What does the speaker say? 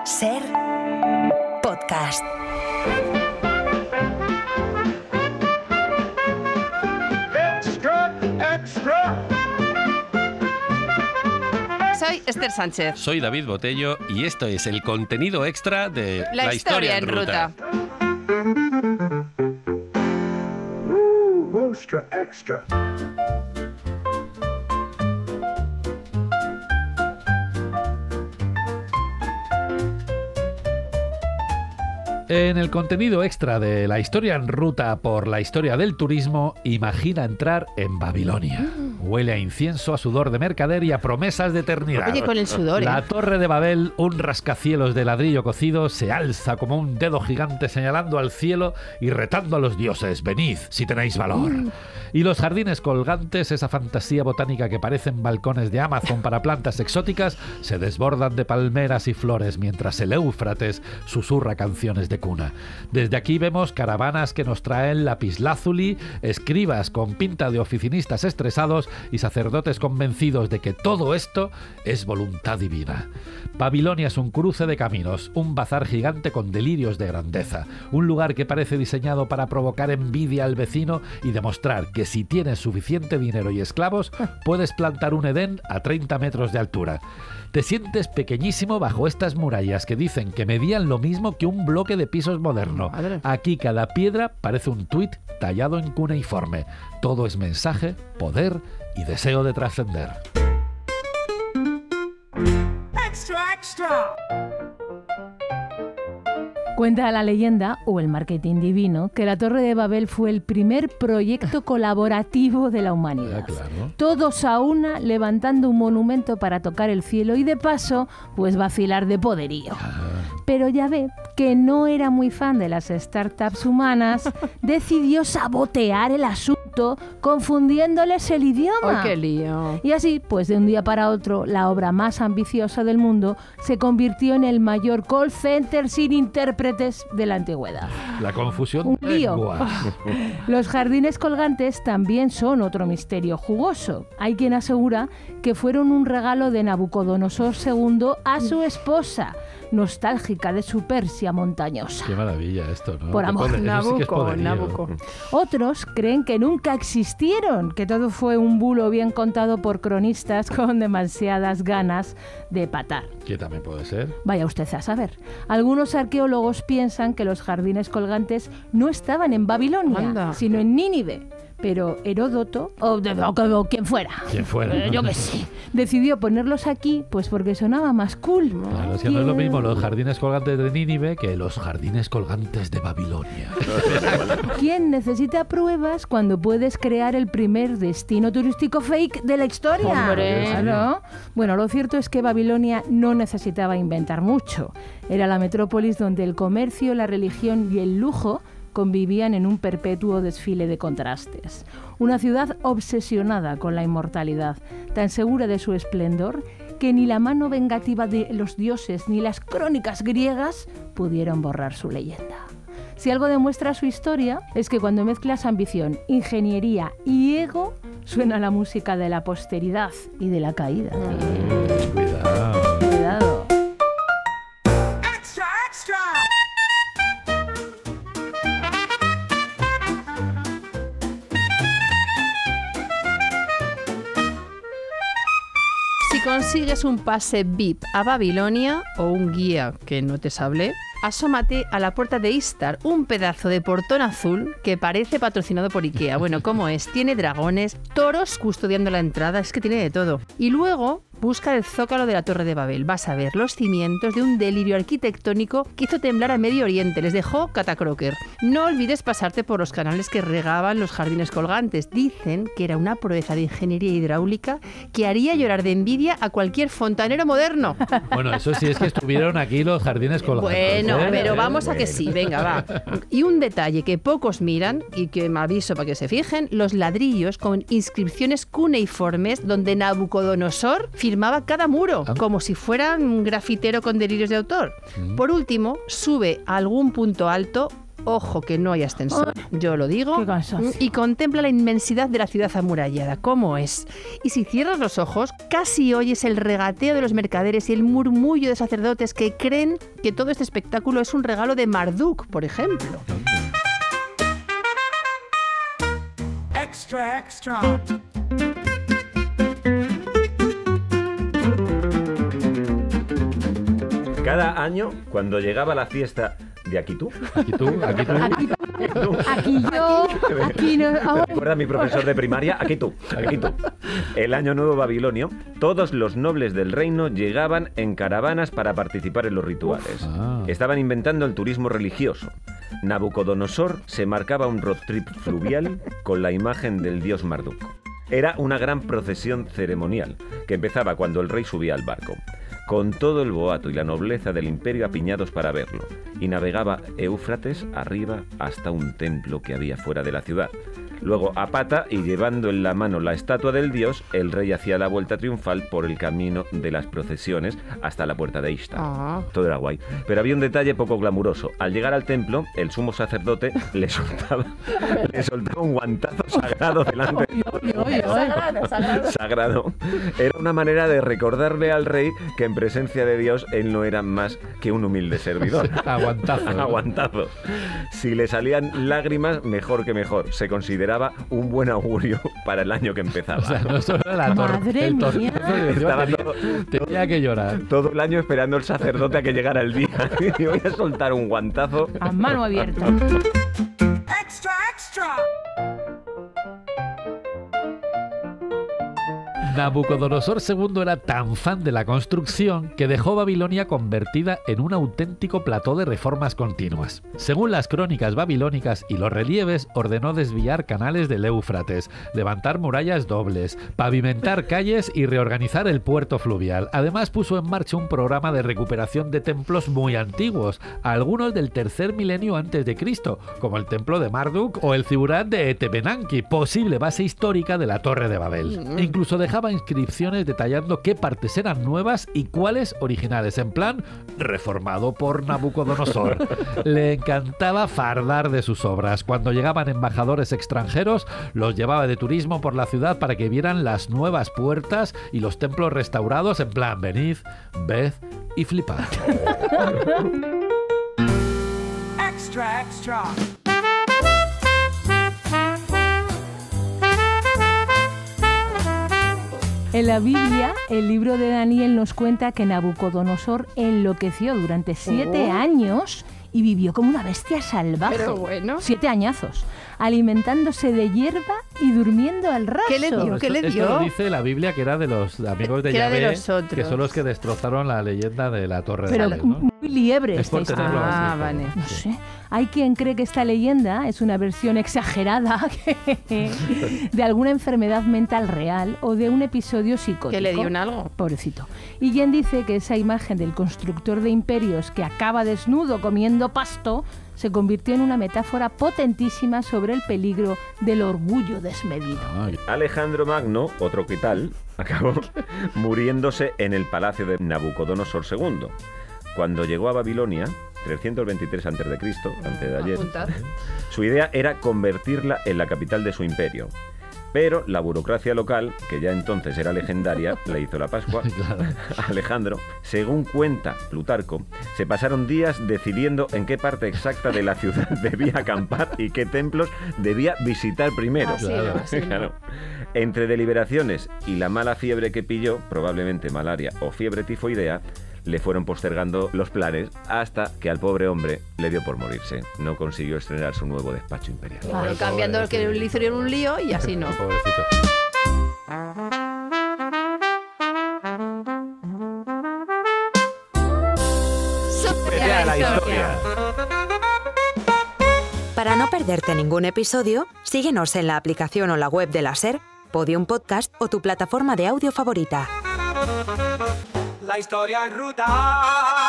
Ser podcast. Extra, extra. Soy Esther Sánchez. Soy David Botello y esto es el contenido extra de La historia en ruta. Extra, extra. En el contenido extra de La historia en ruta por la historia del turismo, imagina entrar en Babilonia. Huele a incienso, a sudor de mercader y a promesas de eternidad. Oye, con el sudor, La Torre de Babel, un rascacielos de ladrillo cocido, se alza como un dedo gigante señalando al cielo y retando a los dioses: venid si tenéis valor. Y los jardines colgantes, esa fantasía botánica que parecen balcones de Amazon para plantas exóticas, se desbordan de palmeras y flores mientras el Éufrates susurra canciones de cuna. Desde aquí vemos caravanas que nos traen lapislázuli, escribas con pinta de oficinistas estresados y sacerdotes convencidos de que todo esto es voluntad divina. Babilonia es un cruce de caminos, un bazar gigante con delirios de grandeza, un lugar que parece diseñado para provocar envidia al vecino y demostrar que si tienes suficiente dinero y esclavos, puedes plantar un Edén a 30 metros de altura. Te sientes pequeñísimo bajo estas murallas que dicen que medían lo mismo que un bloque de pisos moderno. Aquí cada piedra parece un tuit tallado en cuneiforme. Todo es mensaje, poder y deseo de trascender. Extra, extra. Cuenta la leyenda, o el marketing divino, que la Torre de Babel fue el primer proyecto colaborativo de la humanidad. Claro. Todos a una levantando un monumento para tocar el cielo y de paso, pues vacilar de poderío. Pero ya ve que no era muy fan de las startups humanas, decidió sabotear el asunto confundiéndoles el idioma. ¡Ay, qué lío! Y así, pues de un día para otro, la obra más ambiciosa del mundo se convirtió en el mayor call center sin intérpretes de la antigüedad. La confusión Un de lío. lenguas. Los jardines colgantes también son otro misterio jugoso. Hay quien asegura que fueron un regalo de Nabucodonosor II a su esposa, nostálgica de su Persia montañosa. Qué maravilla esto, ¿no? Por amor. Eso sí que es poderío. Nabucco. Otros creen que nunca existieron, que todo fue un bulo bien contado por cronistas con demasiadas ganas de patar. Que también puede ser. Vaya usted a saber. Algunos arqueólogos piensan que los jardines colgantes no estaban en Babilonia, Anda. sino en Nínive. Pero Heródoto, o quien fuera, Quien fuera. yo qué sé, decidió ponerlos aquí pues porque sonaba más cool. Claro, es que no es lo mismo los jardines colgantes de Nínive que los jardines colgantes de Babilonia. ¿Quién necesita pruebas cuando puedes crear el primer destino turístico fake de la historia? ¡Hombre! Claro. Bueno, lo cierto es que Babilonia no necesitaba inventar mucho. Era la metrópolis donde el comercio, la religión y el lujo convivían en un perpetuo desfile de contrastes. Una ciudad obsesionada con la inmortalidad, tan segura de su esplendor que ni la mano vengativa de los dioses ni las crónicas griegas pudieron borrar su leyenda. Si algo demuestra su historia es que cuando mezclas ambición, ingeniería y ego, suena la música de la posteridad y de la caída. Cuidado. Cuidado. Extra, extra. Si consigues un pase VIP a Babilonia o un guía que no te sabe, asómate a la puerta de Istar, un pedazo de portón azul que parece patrocinado por Ikea. Bueno, ¿cómo es? Tiene dragones, toros custodiando la entrada, es que tiene de todo. Y luego busca el zócalo de la Torre de Babel. Vas a ver los cimientos de un delirio arquitectónico que hizo temblar a Medio Oriente. Les dejó catacroker. No olvides pasarte por los canales que regaban los jardines colgantes. Dicen que era una proeza de ingeniería hidráulica que haría llorar de envidia a cualquier fontanero moderno. Bueno, eso sí es que estuvieron aquí los jardines colgantes. Bueno, ¿eh? pero vamos a que sí, venga, va. Y un detalle que pocos miran y que me aviso para que se fijen, los ladrillos con inscripciones cuneiformes donde Nabucodonosor firmaba cada muro, como si fuera un grafitero con delirios de autor. Por último, sube a algún punto alto ojo que no hay ascensor, yo lo digo, Qué cansancio. y contempla la inmensidad de la ciudad amurallada, cómo es. Y si cierras los ojos, casi oyes el regateo de los mercaderes y el murmullo de sacerdotes que creen que todo este espectáculo es un regalo de Marduk, por ejemplo. Extra, extra. Cada año, cuando llegaba la fiesta de aquí tú, Aquí tú. Aquí yo, aquí no. ¿te ahora- recuerda a mi profesor de primaria? Aquí tú. El año nuevo babilonio, todos los nobles del reino llegaban en caravanas para participar en los rituales. Ah. Estaban inventando el turismo religioso. Nabucodonosor se marcaba un road trip fluvial con la imagen del dios Marduk. Era una gran procesión ceremonial que empezaba cuando el rey subía al barco, con todo el boato y la nobleza del imperio apiñados para verlo, y navegaba Éufrates arriba hasta un templo que había fuera de la ciudad. Luego, a pata y llevando en la mano la estatua del dios, el rey hacía la vuelta triunfal por el camino de las procesiones hasta la puerta de Ishtar. Ah. Todo era guay. Pero había un detalle poco glamuroso. Al llegar al templo, el sumo sacerdote le soltaba un guantazo sagrado delante de sagrado. Era una manera de recordarle al rey que en presencia de Dios él no era más que un humilde servidor. Aguantazo. ¿no? Aguantazo. Si le salían lágrimas, mejor que mejor. Se consideraba un buen augurio para el año que empezaba. O sea, no solo era la Madre el mía. tortazo de Estaba tenía que llorar. todo el año esperando el sacerdote a que llegara el día. Y voy a soltar un guantazo. A mano abierta. Extra, extra. Nabucodonosor II era tan fan de la construcción que dejó Babilonia convertida en un auténtico plató de reformas continuas. Según las crónicas babilónicas y los relieves, ordenó desviar canales del Éufrates, levantar murallas dobles, pavimentar calles y reorganizar el puerto fluvial. Además, puso en marcha un programa de recuperación de templos muy antiguos, algunos del tercer milenio antes de Cristo, como el templo de Marduk o el Ziburat de Etepenanki, posible base histórica de la Torre de Babel. Incluso dejaba inscripciones detallando qué partes eran nuevas y cuáles originales, en plan reformado por Nabucodonosor. Le encantaba fardar de sus obras. Cuando llegaban embajadores extranjeros, los llevaba de turismo por la ciudad para que vieran las nuevas puertas y los templos restaurados, en plan venid, ved y flipad. Extra, extra. En la Biblia, el libro de Daniel nos cuenta que Nabucodonosor enloqueció durante 7 años y vivió como una bestia salvaje. Pero bueno. 7 añazos, alimentándose de hierba y durmiendo al raso. ¿Qué le dio? ¿Qué le Esto dio? lo dice la Biblia, que era de los amigos de Que era de Yahvé, los otros. que son los que destrozaron la leyenda de la Torre Pero de Babel, ¿no? muy liebre Es esta por tenerlo historia. Ah, así, vale. pero- No sé. Hay quien cree que esta leyenda es una versión exagerada de alguna enfermedad mental real o de un episodio psicótico. ¿Que le dio un algo? Pobrecito. Y quien dice que esa imagen del constructor de imperios que acaba desnudo comiendo pasto se convirtió en una metáfora potentísima sobre el peligro del orgullo desmedido. Ay, Alejandro Magno, otro que tal, acabó muriéndose en el palacio de Nabucodonosor II. Cuando llegó a Babilonia, 323 a.C., antes de ayer, Apuntad. su idea era convertirla en la capital de su imperio. Pero la burocracia local, que ya entonces era legendaria, le hizo la Pascua claro. a Alejandro. Según cuenta Plutarco, se pasaron días decidiendo en qué parte exacta de la ciudad debía acampar y qué templos debía visitar primero. Así no, así no. Claro. Entre deliberaciones y la mala fiebre que pilló, probablemente malaria o fiebre tifoidea, le fueron postergando los planes hasta que al pobre hombre le dio por morirse. No consiguió estrenar su nuevo despacho imperial. Claro, cambiando el que le hicieron un lío y así no. Pobrecito. Vete a la historia. Para no perderte ningún episodio, síguenos en la aplicación o la web de la SER, Podium Podcast o tu plataforma de audio favorita. La historia en ruta.